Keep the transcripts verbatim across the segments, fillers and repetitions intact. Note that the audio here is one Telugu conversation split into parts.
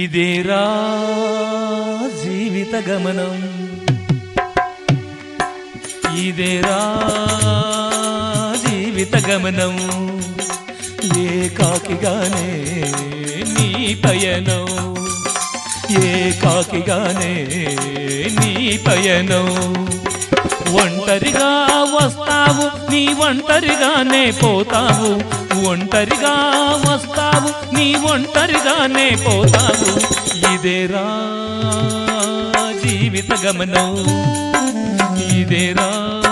ఇదేరా జీవిత గమనం, ఇదేరా జీవిత గమనం, ఏకాకిగానే నీ పయనం, ఏకాకిగానే నీ పయనం. ఒంటరిగా వస్తావు నీ ఒంటరిగానే పోతావు, ఒంటరిగా వస్తావు నీ ఒంటరిగానే పోతావు. ఇదేరా జీవిత గమనం, ఇదేరా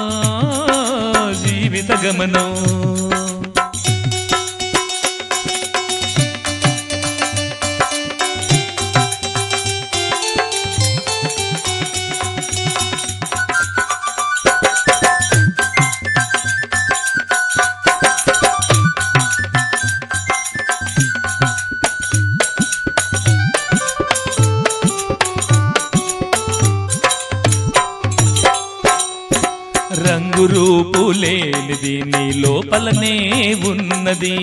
జీవిత గమనం. రంగు రూపు లేనిది నీ లోపలనే ఉన్నది,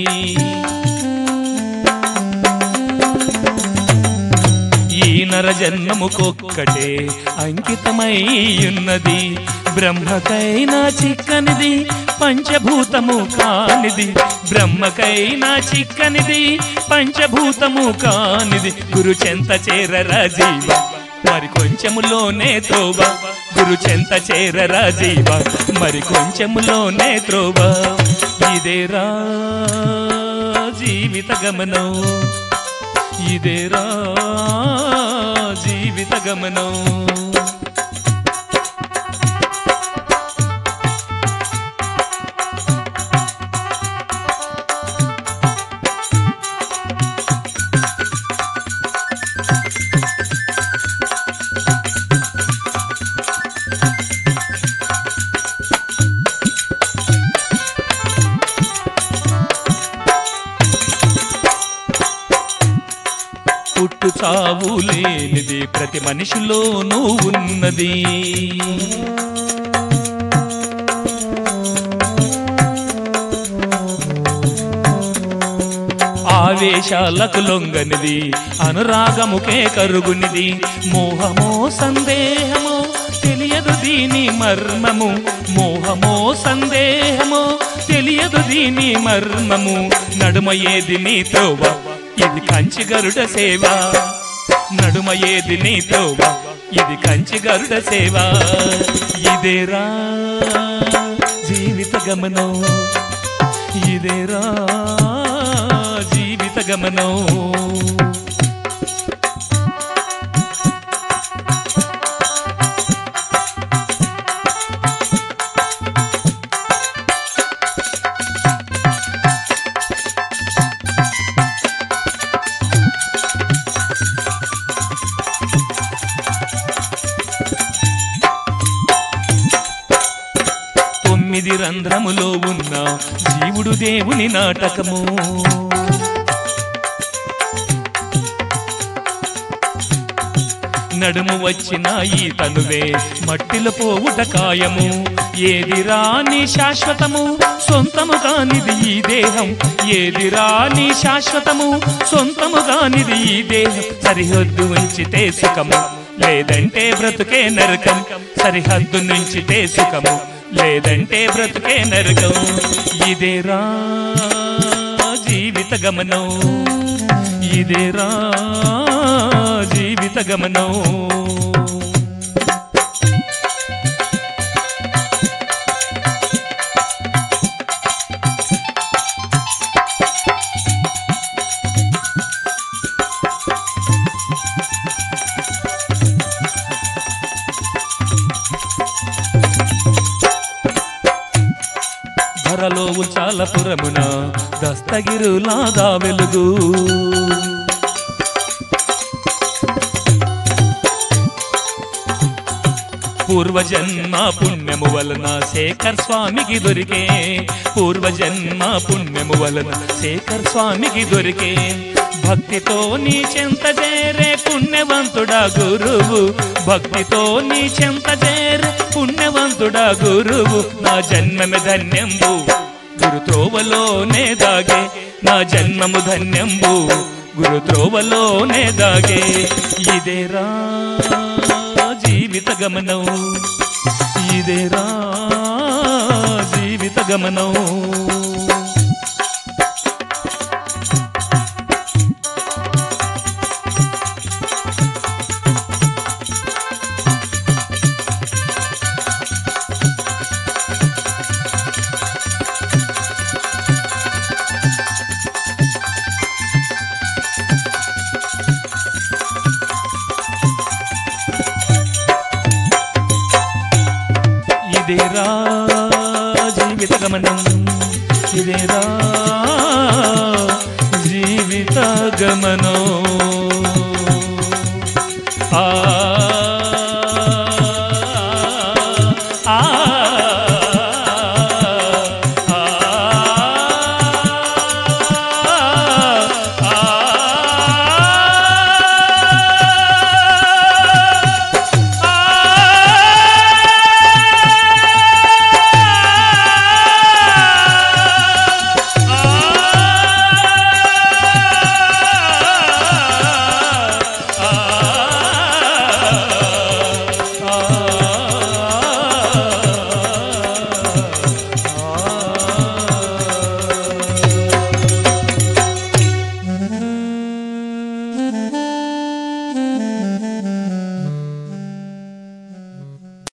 ఈ నర జన్మముకొక్కటే అంకితమై ఉన్నది. బ్రహ్మకైనా చిక్కనిది పంచభూతము కానిది, బ్రహ్మకైనా చిక్కనిది పంచభూతము కానిది. గురు చెంత చేరరా జీవ మరి కొంచెములోనే త్రోవ, గురు చెంత చేరరా జీవ మరి కొంచెములోనే త్రోవ. ఇదేరా జీవిత గమనం, ఇదేరా జీవిత గమనం. పుట్టు చావు లేనిది ప్రతి మనిషిలోనూ ఉన్నది, ఆవేశాలకు లొంగనిది అనురాగముకే కరుగునిది. మోహమో సందేహమో తెలియదు దీని మర్మము, మోహమో సందేహమో తెలియదు దీని మర్మము. నడుమ ఏది నీ త్రోవ ఇది కంచి గరుడ సేవ, నడుమ ఏది నీ త్రోవ ఇది కంచి గరుడ సేవ. ఇదేరా జీవిత గమనం, ఇదేరా జీవిత గమనం. తొమ్మిది రంధ్రములో ఉన్న జీవుడు దేవుని నాటకము, నడుము వచ్చిన ఈ తనువే మట్టిలో పోవుట కాయము. ఏది రాని శాశ్వతము సొంతము కానిది ఈ దేహం, ఏది రాని శాశ్వతము సొంతము కానిది ఈ దేహం. సరిహద్దు ఉంచితే సుఖము లేదంటే బ్రతుకే నరకం, సరిహద్దు నుంచితే సుఖము లేదంటే బ్రతుకే నరకం. ఇదేరా జీవిత గమనం, ఇదేరా జీవిత గమనం. ధరలో ఉచాలపురమున దస్తగిరులాగా వెలుగు, పూర్వజన్మ పుణ్యము వలన శేఖర్ స్వామికి దొరికే, పూర్వజన్మ పుణ్యము వలన శేఖర్ స్వామికి దొరికే. భక్తితో నీ చెంత చేరే పుణ్యవంతుడా గురువు, భక్తితో నీ చెంత చేరే పుణ్యవంతుడా గురువు. నా జన్మమే ధన్యంబు గురు త్రోవలోనే దాగే, నా జన్మము ధన్యంబు గురు త్రోవలోనే దాగే ఇదేరా జీవిత గమనం ఇదేరా జీవిత గమనం ఇదేరా జీవిత గమనం ఇదేరా జీవిత గమనం